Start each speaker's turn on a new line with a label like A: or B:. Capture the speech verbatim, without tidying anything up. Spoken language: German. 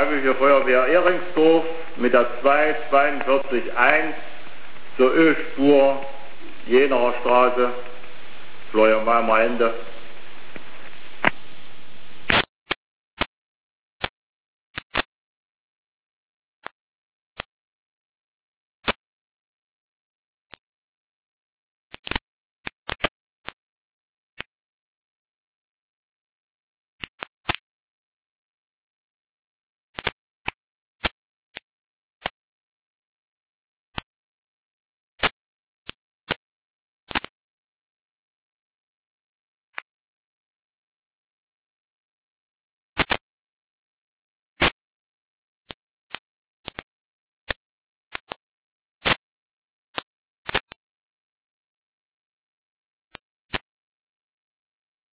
A: Freiwillige Feuerwehr Ehringsdorf mit der zwei zweiundvierzig eins zur Ölspur Jenaer Straße, Florian Ende.